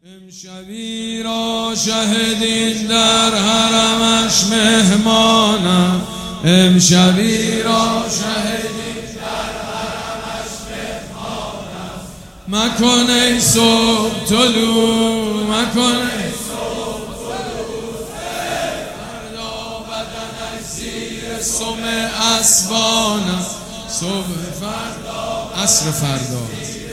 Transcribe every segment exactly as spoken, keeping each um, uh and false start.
امشبی را شهدین در حرمش مهمانم، امشبی را شهدین در حرمش مهمانم. مکن ای صبح طلوع، مکن ای صبح طلوع، فردا بدنش زیر سم اسبانم. صبح فردا، عصر فردا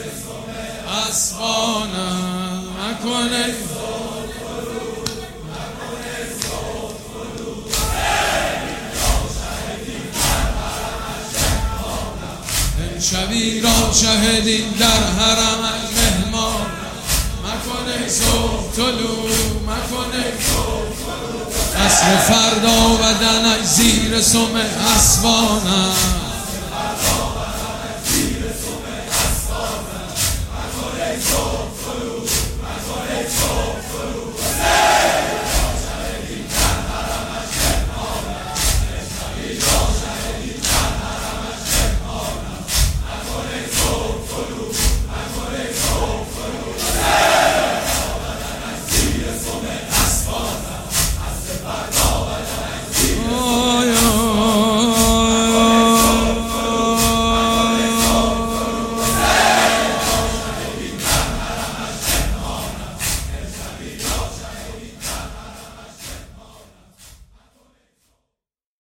اسبانم. مکن ای صبح طلوع، مکن ای صبح طلوع، امشبی را شهدین در حرمش مهمان. مکن ای صبح طلوع، مکن ای صبح طلوع، عصر فردا بدنش زیر سم اسبانم.